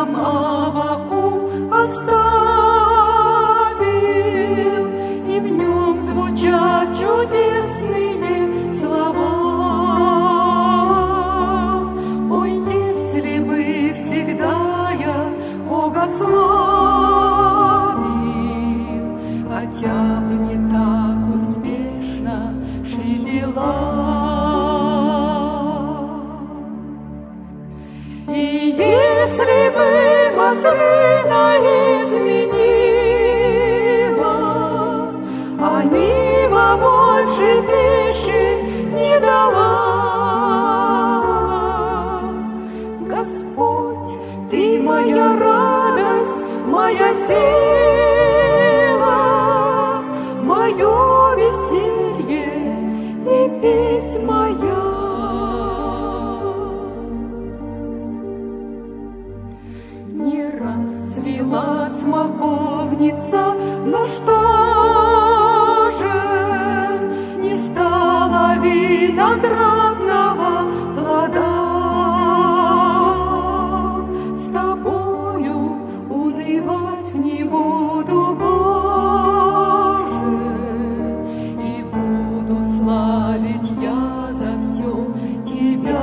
нам Аввакум оставил, и в нем звучат чудесные слова. Ой, если бы всегда я Бога славил, хотя бы не так успешно шли дела. И если бы маслина изменила, а нива больше пищи не дала, Господь, Ты моя радость, моя сила, мое веселье и песнь моя. Не расцвела смоковница, ну что же, не стало виноградного плода. С тобою унывать не буду, Боже, и буду славить я за все Тебя.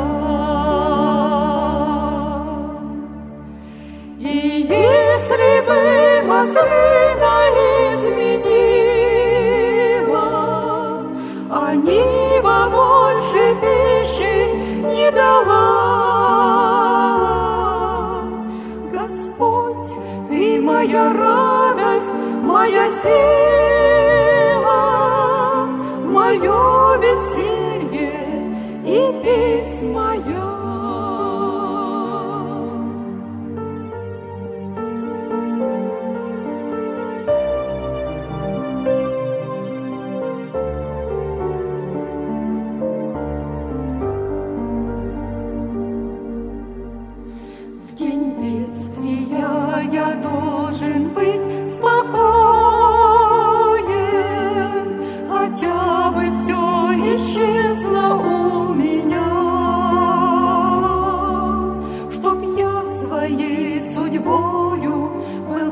И если бы маслина изменила, а нива больше пищи не дала, Господь, Ты моя радость, моя сила, мое веселье и песнь моя. В день бедствия я должен быть спокоен, хотя бы все исчезло у меня, чтоб я своей судьбою был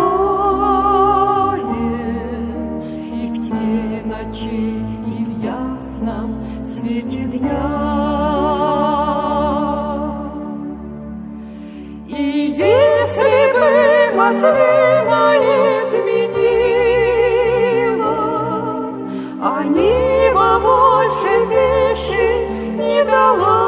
доволен и в тьме ночи, и в ясном свете дня. И если бы маслина изменила, а нива больше пищи не дала,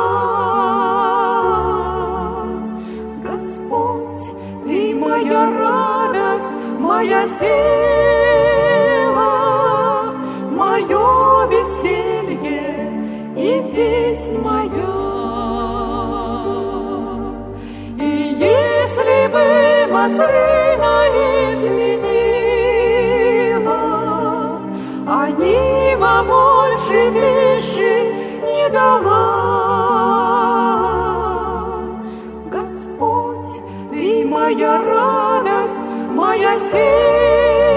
Господь, Ты моя радость, моя сила, мое веселье и песнь моя. Если бы маслина изменила, а нива больше пищи не дала, Господь, Ты моя радость, моя сила,